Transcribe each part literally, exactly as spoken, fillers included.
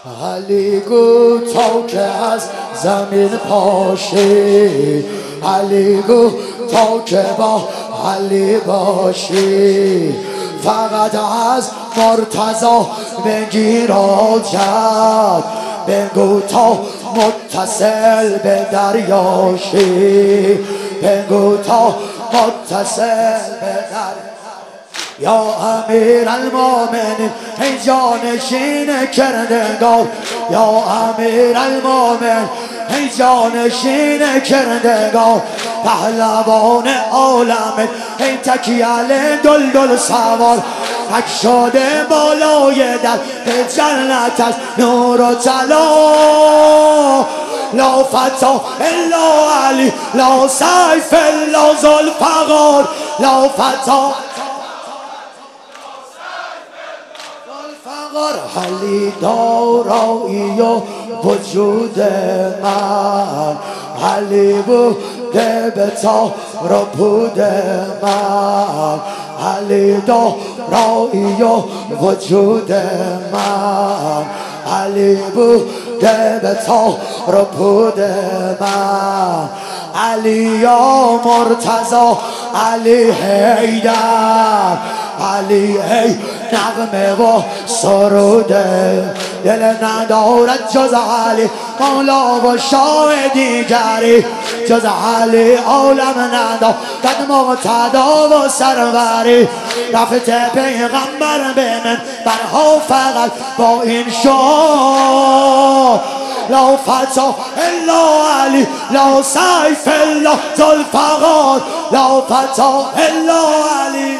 علی گو تا که از زمین پاشی، علی گو تا که با علی باشی، فقط از مرتضی بگیر حاجت، بگو تا متصل به دریاشی، بگو تا متصل به دریاشی. یا امیر المومنین ای جانشین کردگار، یا امیر المومنین ای جانشین کردگار، پهلوان عالم ای تکیل دل دل سوار، حق شده بالای در به جنت از نور و طلا، لا فتا الا علی، لا سیف الا ذوالفقار، لا فتا علی دارایی و وجود من، علی بوده به تار و پود من، علی دارایی و وجود من، علی بوده به تار و پود من، علی یا مرتضی، علی حیدر، علی ای نغمه و سروده، دل ندارد جز علی، مولا و شاه دیگری جز علی، عالم ندارد مقتدا و سروری، رفت پیغمبر به من برها فقط با این شاه، لا فتا الا علی، لا سیف الا ذوالفقار، لا فتا الا علی.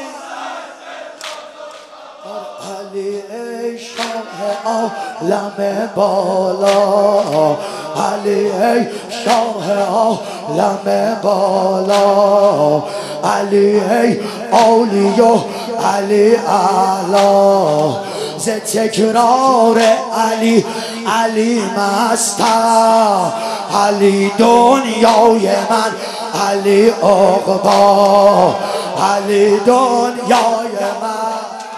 علی ای شاه عالم بالا، علی ای شاه عالم بالا، علی ای اولی و علی اعلی، ز تکرار علی علی مستم، علی دنیای من، علی عقبا، علی دنیای من،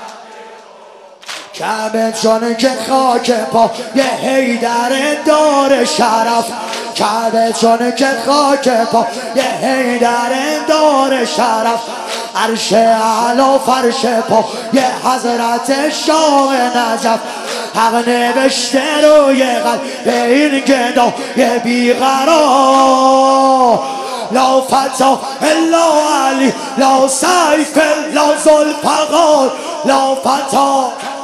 کعبه چون که خاک پا یه حیدر دار شرف، کعبه چون که خاک پا یه حیدر دار شرف، عرش اعلی فرش پا یه حضرت شاه نجف، حق نوشته روی قلب این گدا یه بیقرار، لا فتا الا علی، لا سیف الا ذوالفقار، لا فتا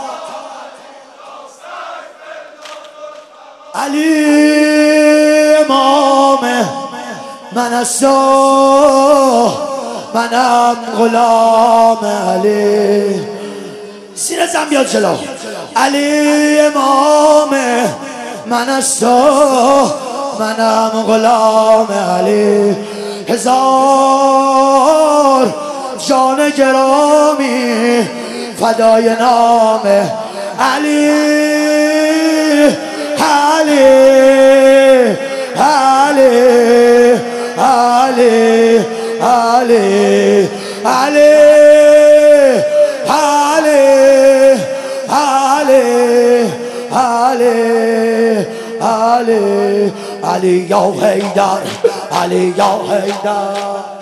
علی امام من است، منم غلام علی، سینه زن بیاد جلو، علی امام من است، منم غلام علی، هزار جان گرامی فدای نام علی، علی علی علی علی علی علی علی علی علی یا حیدر، علی یا حیدر.